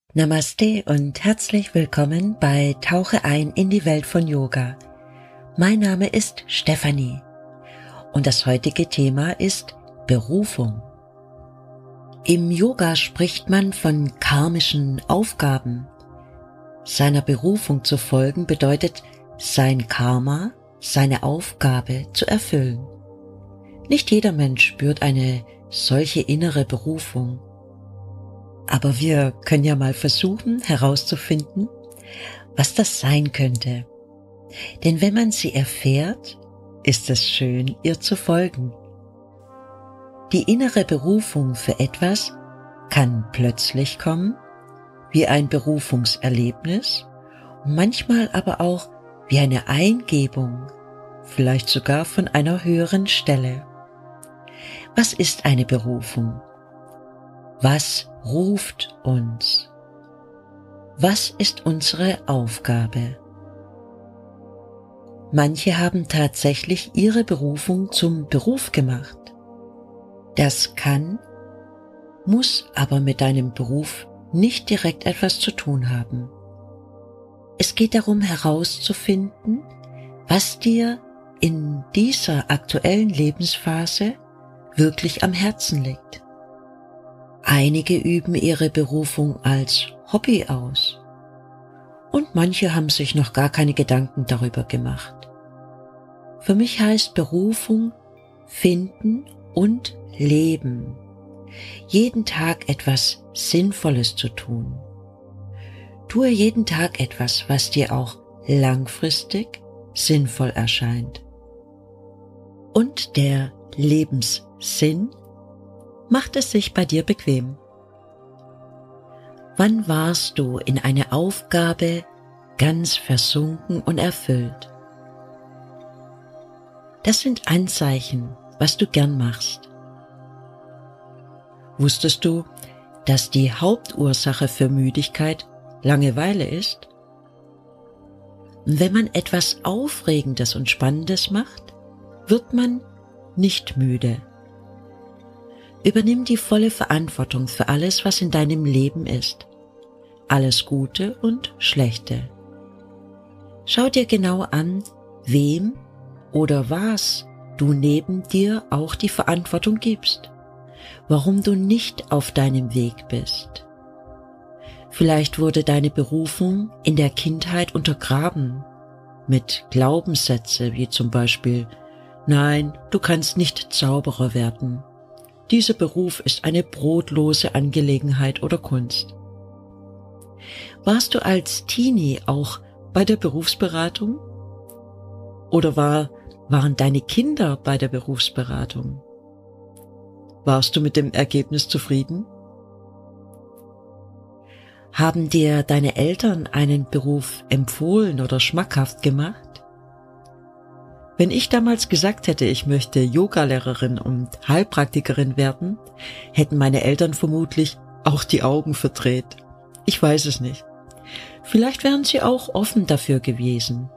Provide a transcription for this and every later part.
Namaste und herzlich willkommen bei Tauche ein in die Welt von Yoga. Mein Name ist Stefanie und das heutige Thema ist Berufung. Im Yoga spricht man von karmischen Aufgaben. Seiner Berufung zu folgen bedeutet, sein Karma, seine Aufgabe zu erfüllen. Nicht jeder Mensch spürt eine solche innere Berufung. Aber wir können ja mal versuchen herauszufinden, was das sein könnte. Denn wenn man sie erfährt, ist es schön, ihr zu folgen. Die innere Berufung für etwas kann plötzlich kommen, wie ein Berufungserlebnis, und manchmal aber auch wie eine Eingebung, vielleicht sogar von einer höheren Stelle. Was ist eine Berufung? Was ruft uns? Was ist unsere Aufgabe? Manche haben tatsächlich ihre Berufung zum Beruf gemacht. Das kann, muss aber mit deinem Beruf nicht direkt etwas zu tun haben. Es geht darum herauszufinden, was dir in dieser aktuellen Lebensphase wirklich am Herzen liegt. Einige üben ihre Berufung als Hobby aus und manche haben sich noch gar keine Gedanken darüber gemacht. Für mich heißt Berufung finden und leben, jeden Tag etwas Sinnvolles zu tun. Tue jeden Tag etwas, was dir auch langfristig sinnvoll erscheint. Und der Lebenssinn macht es sich bei dir bequem. Wann warst du in eine Aufgabe ganz versunken und erfüllt? Das sind Anzeichen, was du gern machst. Wusstest du, dass die Hauptursache für Müdigkeit Langeweile ist? Und wenn man etwas Aufregendes und Spannendes macht, wird man nicht müde. Übernimm die volle Verantwortung für alles, was in deinem Leben ist. Alles Gute und Schlechte. Schau dir genau an, wem oder was du neben dir auch die Verantwortung gibst. Warum du nicht auf deinem Weg bist. Vielleicht wurde deine Berufung in der Kindheit untergraben mit Glaubenssätze wie zum Beispiel: Nein, du kannst nicht Zauberer werden. Dieser Beruf ist eine brotlose Angelegenheit oder Kunst. Warst du als Teenie auch bei der Berufsberatung? Oder waren deine Kinder bei der Berufsberatung? Warst du mit dem Ergebnis zufrieden? Haben dir deine Eltern einen Beruf empfohlen oder schmackhaft gemacht? Wenn ich damals gesagt hätte, ich möchte Yogalehrerin und Heilpraktikerin werden, hätten meine Eltern vermutlich auch die Augen verdreht. Ich weiß es nicht. Vielleicht wären sie auch offen dafür gewesen.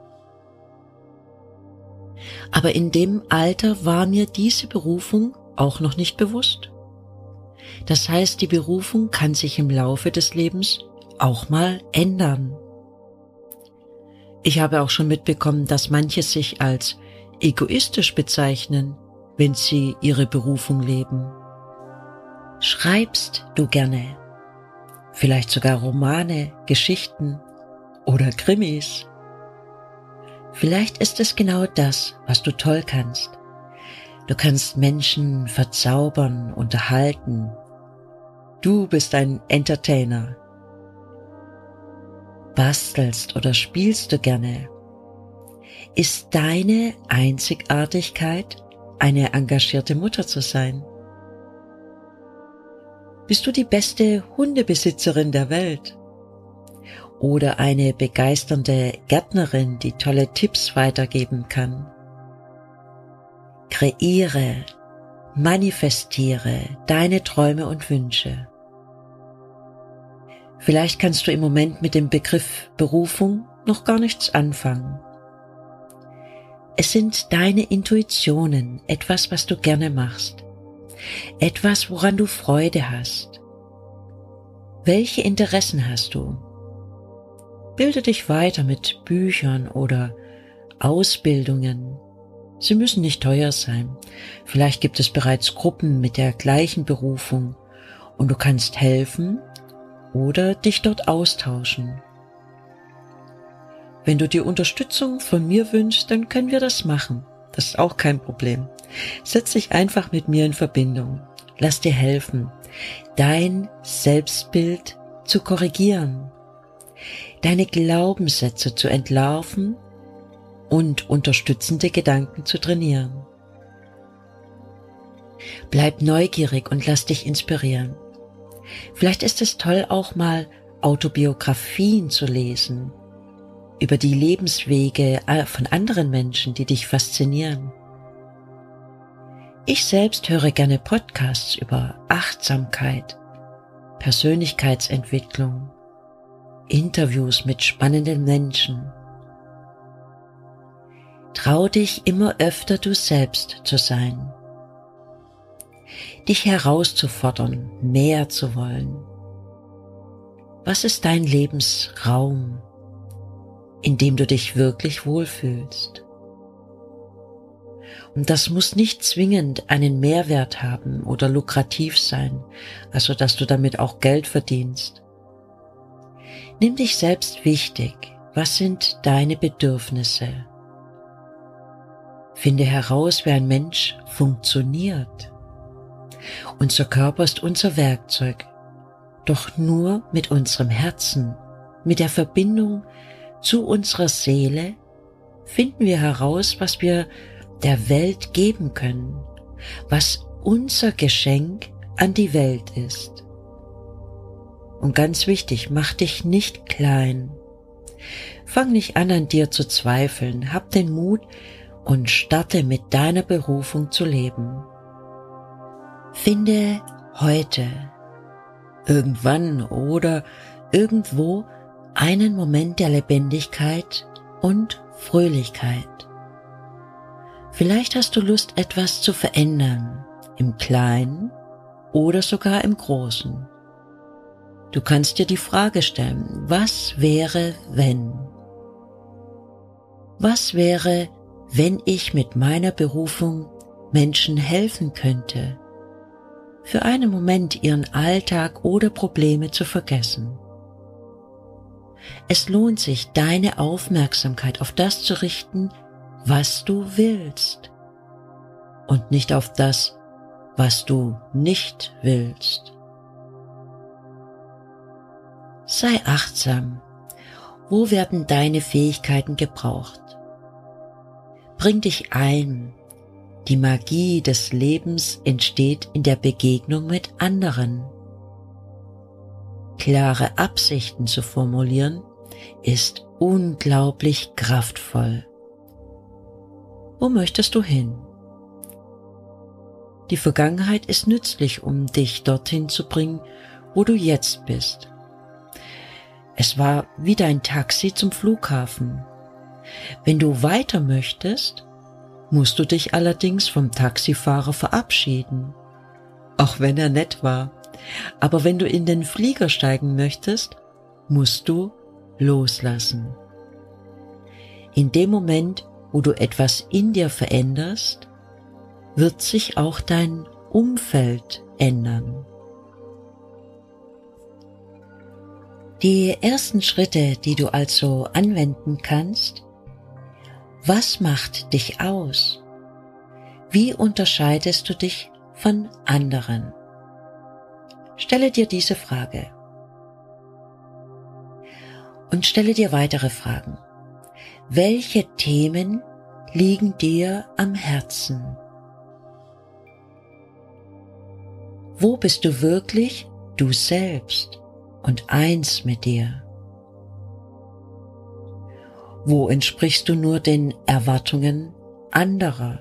Aber in dem Alter war mir diese Berufung auch noch nicht bewusst. Das heißt, die Berufung kann sich im Laufe des Lebens auch mal ändern. Ich habe auch schon mitbekommen, dass manche sich als egoistisch bezeichnen, wenn sie ihre Berufung leben. Schreibst du gerne? Vielleicht sogar Romane, Geschichten oder Krimis? Vielleicht ist es genau das, was du toll kannst. Du kannst Menschen verzaubern, unterhalten. Du bist ein Entertainer. Bastelst oder spielst du gerne? Ist deine Einzigartigkeit, eine engagierte Mutter zu sein? Bist du die beste Hundebesitzerin der Welt? Oder eine begeisternde Gärtnerin, die tolle Tipps weitergeben kann? Kreiere, manifestiere deine Träume und Wünsche. Vielleicht kannst du im Moment mit dem Begriff Berufung noch gar nichts anfangen. Es sind deine Intuitionen, etwas, was du gerne machst, etwas, woran du Freude hast. Welche Interessen hast du? Bilde dich weiter mit Büchern oder Ausbildungen. Sie müssen nicht teuer sein. Vielleicht gibt es bereits Gruppen mit der gleichen Berufung und du kannst helfen oder dich dort austauschen. Wenn du dir Unterstützung von mir wünschst, dann können wir das machen. Das ist auch kein Problem. Setz dich einfach mit mir in Verbindung. Lass dir helfen, dein Selbstbild zu korrigieren, deine Glaubenssätze zu entlarven und unterstützende Gedanken zu trainieren. Bleib neugierig und lass dich inspirieren. Vielleicht ist es toll, auch mal Autobiografien zu lesen, über die Lebenswege von anderen Menschen, die dich faszinieren. Ich selbst höre gerne Podcasts über Achtsamkeit, Persönlichkeitsentwicklung, Interviews mit spannenden Menschen. Trau dich immer öfter, du selbst zu sein, dich herauszufordern, mehr zu wollen. Was ist dein Lebensraum, in dem du dich wirklich wohlfühlst? Und das muss nicht zwingend einen Mehrwert haben oder lukrativ sein, also dass du damit auch Geld verdienst. Nimm dich selbst wichtig. Was sind deine Bedürfnisse? Finde heraus, wie ein Mensch funktioniert. Unser Körper ist unser Werkzeug, doch nur mit unserem Herzen, mit der Verbindung zu unserer Seele, finden wir heraus, was wir der Welt geben können, was unser Geschenk an die Welt ist. Und ganz wichtig, mach dich nicht klein. Fang nicht an dir zu zweifeln, hab den Mut und starte mit deiner Berufung zu leben. Finde heute, irgendwann oder irgendwo einen Moment der Lebendigkeit und Fröhlichkeit. Vielleicht hast du Lust, etwas zu verändern, im Kleinen oder sogar im Großen. Du kannst dir die Frage stellen, was wäre, wenn? Was wäre, wenn ich mit meiner Berufung Menschen helfen könnte, für einen Moment ihren Alltag oder Probleme zu vergessen? Es lohnt sich, deine Aufmerksamkeit auf das zu richten, was du willst, und nicht auf das, was du nicht willst. Sei achtsam. Wo werden deine Fähigkeiten gebraucht? Bring dich ein. Die Magie des Lebens entsteht in der Begegnung mit anderen. Klare Absichten zu formulieren ist unglaublich kraftvoll. Wo möchtest du hin? Die Vergangenheit ist nützlich, um dich dorthin zu bringen, wo du jetzt bist. Es war wie dein Taxi zum Flughafen. Wenn du weiter möchtest, musst du dich allerdings vom Taxifahrer verabschieden, auch wenn er nett war. Aber wenn du in den Flieger steigen möchtest, musst du loslassen. In dem Moment, wo du etwas in dir veränderst, wird sich auch dein Umfeld ändern. Die ersten Schritte, die du also anwenden kannst: Was macht dich aus? Wie unterscheidest du dich von anderen? Stelle dir diese Frage. Und stelle dir weitere Fragen. Welche Themen liegen dir am Herzen? Wo bist du wirklich du selbst und eins mit dir? Wo entsprichst du nur den Erwartungen anderer?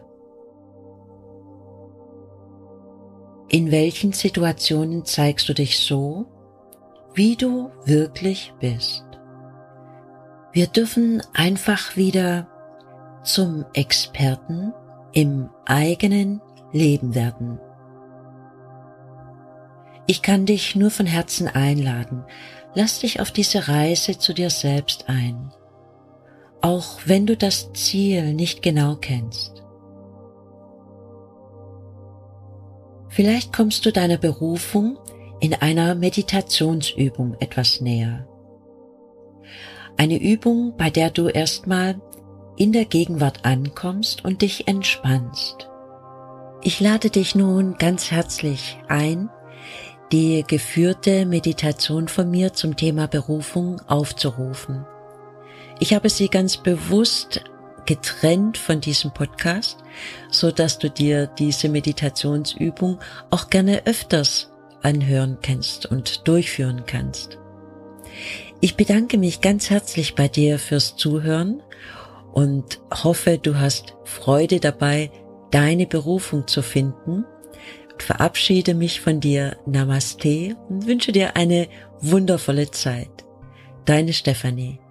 In welchen Situationen zeigst du dich so, wie du wirklich bist? Wir dürfen einfach wieder zum Experten im eigenen Leben werden. Ich kann dich nur von Herzen einladen. Lass dich auf diese Reise zu dir selbst ein, auch wenn du das Ziel nicht genau kennst. Vielleicht kommst du deiner Berufung in einer Meditationsübung etwas näher. Eine Übung, bei der du erstmal in der Gegenwart ankommst und dich entspannst. Ich lade dich nun ganz herzlich ein, die geführte Meditation von mir zum Thema Berufung aufzurufen. Ich habe sie ganz bewusst getrennt von diesem Podcast, so dass du dir diese Meditationsübung auch gerne öfters anhören kannst und durchführen kannst. Ich bedanke mich ganz herzlich bei dir fürs Zuhören und hoffe, du hast Freude dabei, deine Berufung zu finden. Ich verabschiede mich von dir. Namaste und wünsche dir eine wundervolle Zeit. Deine Stefanie.